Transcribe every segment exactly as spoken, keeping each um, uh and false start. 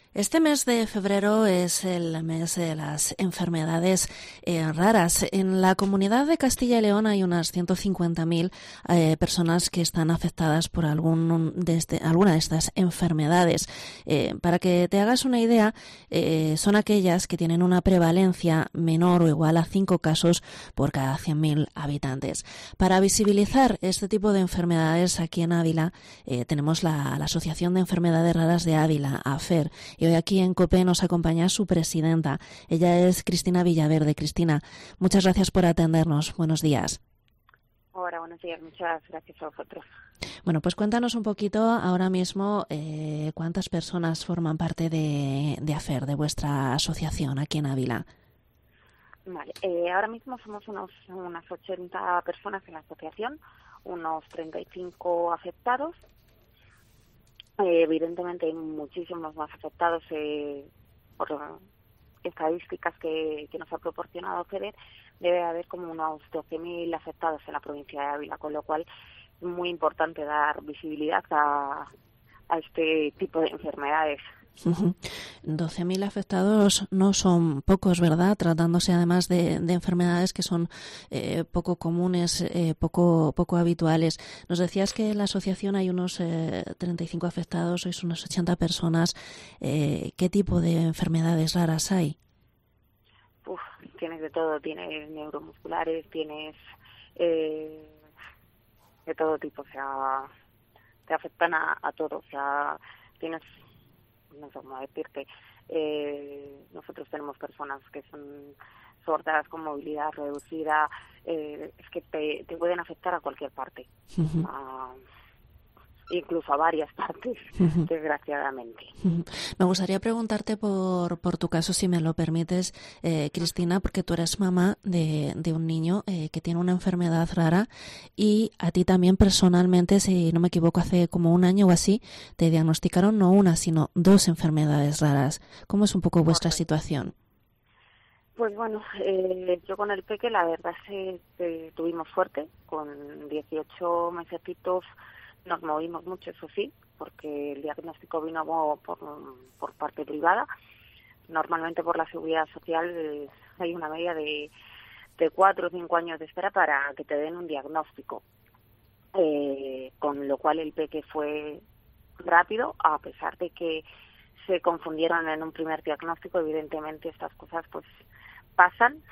Este mes de febrero es el mes de las enfermedades eh, raras. En la comunidad de Castilla y León hay unas ciento cincuenta mil eh, personas que están afectadas por algún de este, alguna de estas enfermedades. Eh, para que te hagas una idea, eh, son aquellas que tienen una prevalencia menor o igual a cinco casos por cada cien mil habitantes. Para visibilizar este tipo de enfermedades aquí en Ávila, eh, tenemos la, la Asociación de Enfermedades Raras de Ávila, AFER. Y hoy aquí en COPE nos acompaña su presidenta. Ella es Cristina Villaverde. Cristina, muchas gracias por atendernos. Buenos días. Hola, buenos días. Muchas gracias a vosotros. Bueno, pues cuéntanos un poquito ahora mismo eh, cuántas personas forman parte de, de AFER, de vuestra asociación aquí en Ávila. Vale, eh, ahora mismo somos unos unas ochenta personas en la asociación, unos treinta y cinco afectados. Eh, evidentemente hay muchísimos más afectados eh, por estadísticas que, que nos ha proporcionado FEDER. Debe haber como unos doce mil afectados en la provincia de Ávila, con lo cual es muy importante dar visibilidad a, a este tipo de enfermedades. Uh-huh. doce mil afectados no son pocos, ¿verdad? Tratándose además de, de enfermedades que son eh, poco comunes, eh, poco poco habituales. Nos decías que en la asociación hay unos eh, treinta y cinco afectados, sois unas ochenta personas. Eh, ¿Qué tipo de enfermedades raras hay? Uf, tienes de todo, tienes neuromusculares, tienes eh, de todo tipo, o sea, te afectan a, a todo, o sea, tienes, no sé cómo decirte, eh, nosotros tenemos personas que son sordas con movilidad reducida, eh, es que te, te pueden afectar a cualquier parte, Uh-huh. a, incluso a varias partes, uh-huh. desgraciadamente. Uh-huh. Me gustaría preguntarte por, por tu caso, si me lo permites, eh, Cristina, porque tú eres mamá de, de un niño eh, que tiene una enfermedad rara y a ti también personalmente, si no me equivoco, hace como un año o así, te diagnosticaron no una, sino dos enfermedades raras. ¿Cómo es un poco vuestra Correcto. situación? Pues bueno, eh, yo con el peque la verdad es que tuvimos suerte, con dieciocho mesecitos nos movimos mucho, eso sí, porque el diagnóstico vino por, por parte privada. Normalmente por la Seguridad Social eh, hay una media de, de cuatro o cinco años de espera para que te den un diagnóstico, eh, con lo cual el peque fue rápido, a pesar de que se confundieron en un primer diagnóstico. Evidentemente estas cosas pues pasan.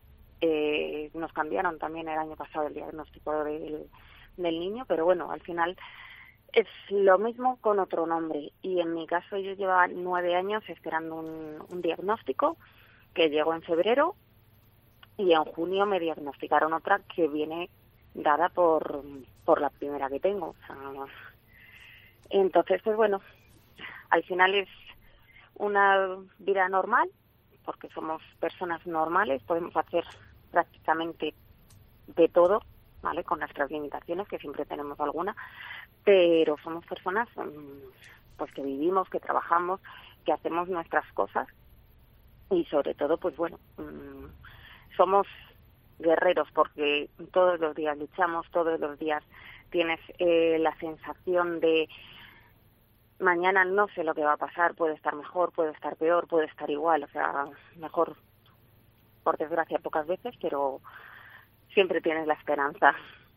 Eh, nos cambiaron también el año pasado el diagnóstico del, del niño, pero bueno, al final es lo mismo con otro nombre. Y en mi caso yo llevaba nueve años esperando un, un diagnóstico que llegó en febrero y en junio me diagnosticaron otra que viene dada por, por la primera que tengo. O sea, entonces, pues bueno, al final es una vida normal, porque somos personas normales, podemos hacer prácticamente de todo, ¿vale? Con nuestras limitaciones, que siempre tenemos alguna, pero somos personas pues que vivimos, que trabajamos, que hacemos nuestras cosas y sobre todo, pues bueno, somos guerreros porque todos los días luchamos, todos los días tienes eh, la sensación de mañana no sé lo que va a pasar, puede estar mejor, puede estar peor, puede estar igual, o sea, mejor por desgracia pocas veces, pero siempre tienes la esperanza.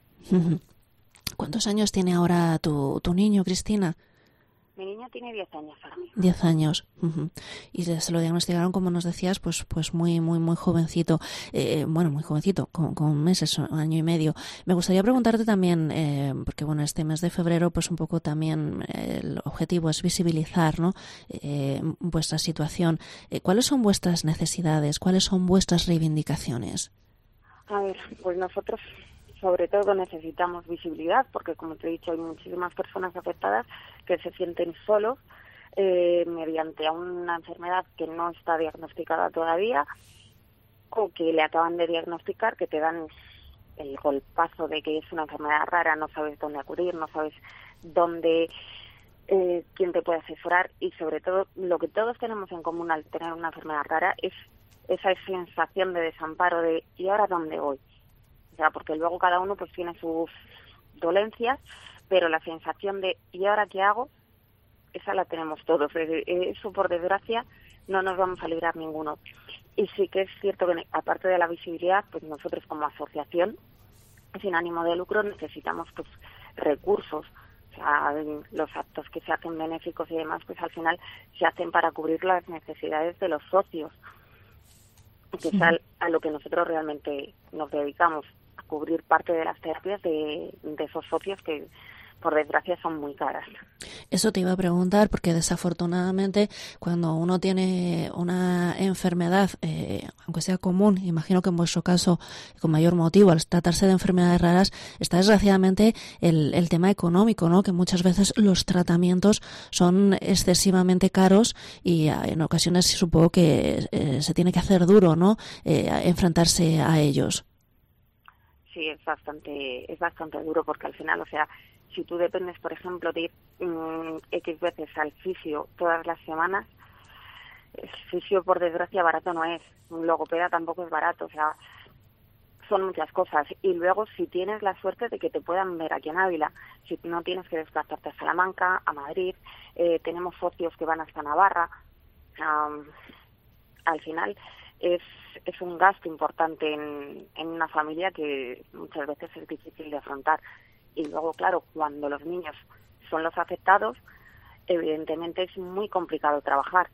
¿Cuántos años tiene ahora tu, tu niño, Cristina? Mi niño tiene diez años ahora mismo. Diez años. Uh-huh. Y se lo diagnosticaron, como nos decías, pues pues muy muy muy jovencito. Eh, bueno, muy jovencito, con, con meses, un año y medio. Me gustaría preguntarte también, eh, porque bueno, este mes de febrero, pues un poco también eh, el objetivo es visibilizar, ¿no? Eh, vuestra situación. Eh, ¿Cuáles son vuestras necesidades? ¿Cuáles son vuestras reivindicaciones? A ver, pues nosotros sobre todo necesitamos visibilidad, porque como te he dicho hay muchísimas personas afectadas que se sienten solos eh, mediante una enfermedad que no está diagnosticada todavía o que le acaban de diagnosticar, que te dan el golpazo de que es una enfermedad rara, no sabes dónde acudir, no sabes dónde, eh, quién te puede asesorar, y sobre todo lo que todos tenemos en común al tener una enfermedad rara es esa sensación de desamparo de ¿y ahora dónde voy? O sea, porque luego cada uno pues tiene sus dolencias, pero la sensación de ¿y ahora qué hago? esa la tenemos todos. Eso, por desgracia, no nos vamos a librar ninguno. Y sí que es cierto que, aparte de la visibilidad, pues nosotros como asociación sin ánimo de lucro necesitamos pues recursos. O sea, los actos que se hacen benéficos y demás, pues al final se hacen para cubrir las necesidades de los socios, que sí. es a, a lo que nosotros realmente nos dedicamos, a cubrir parte de las terapias de, de esos socios que, por desgracia, son muy caras. Eso te iba a preguntar, porque desafortunadamente cuando uno tiene una enfermedad, eh, aunque sea común, imagino que en vuestro caso con mayor motivo, al tratarse de enfermedades raras, está desgraciadamente el, el tema económico, ¿no? Que muchas veces los tratamientos son excesivamente caros y en ocasiones supongo que eh, se tiene que hacer duro, ¿no? Eh, enfrentarse a ellos. Sí, es bastante, es bastante duro porque al final, o sea, si tú dependes, por ejemplo, de ir um, X veces al fisio todas las semanas, el fisio, por desgracia, barato no es. Un logopeda tampoco es barato, o sea, son muchas cosas. Y luego, si tienes la suerte de que te puedan ver aquí en Ávila, si no tienes que desplazarte a Salamanca, a Madrid, eh, tenemos socios que van hasta Navarra, um, al final es es un gasto importante en, en una familia que muchas veces es difícil de afrontar. Y luego, claro, cuando los niños son los afectados, evidentemente es muy complicado trabajar.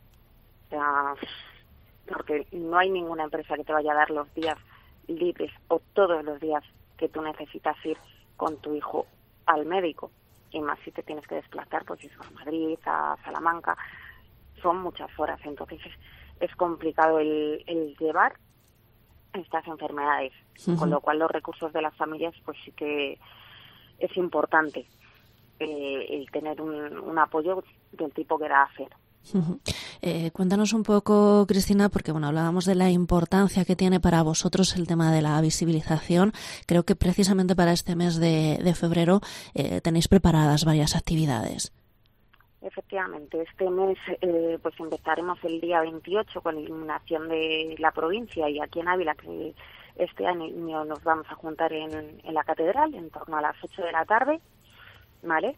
O sea, porque no hay ninguna empresa que te vaya a dar los días libres o todos los días que tú necesitas ir con tu hijo al médico. Y más si te tienes que desplazar, pues eso, a Madrid, a Salamanca, son muchas horas. Entonces es, es complicado el, el llevar estas enfermedades. Uh-huh. Con lo cual los recursos de las familias, pues sí que es importante eh, el tener un, un apoyo del tipo que da a hacer. Uh-huh. Eh, cuéntanos un poco, Cristina, porque bueno, hablábamos de la importancia que tiene para vosotros el tema de la visibilización. Creo que precisamente para este mes de, de febrero eh, tenéis preparadas varias actividades. Efectivamente, este mes eh, pues empezaremos el día veintiocho con la iluminación de la provincia, y aquí en Ávila, que este año nos vamos a juntar en, en la catedral en torno a las ocho de la tarde, ¿vale?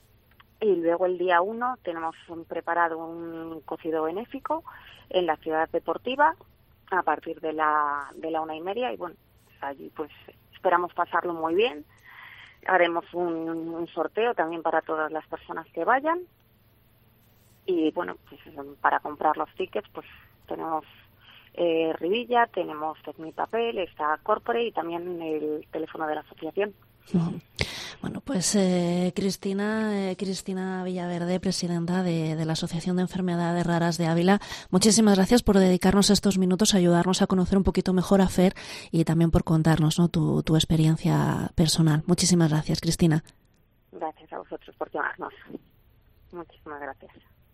Y luego el día uno tenemos un, preparado un cocido benéfico en la ciudad deportiva a partir de la de la una y media, y bueno, allí pues esperamos pasarlo muy bien. Haremos un, un sorteo también para todas las personas que vayan. Y bueno, pues para comprar los tickets pues tenemos eh, Rivilla, tenemos Tecnipapel, está Corpore y también el teléfono de la asociación. Uh-huh. Bueno, pues eh, Cristina, eh, Cristina Villaverde, presidenta de, de la Asociación de Enfermedades Raras de Ávila, muchísimas gracias por dedicarnos estos minutos a ayudarnos a conocer un poquito mejor a Fer y también por contarnos, ¿no?, tu, tu experiencia personal. Muchísimas gracias, Cristina. Gracias a vosotros por llamarnos. Muchísimas gracias.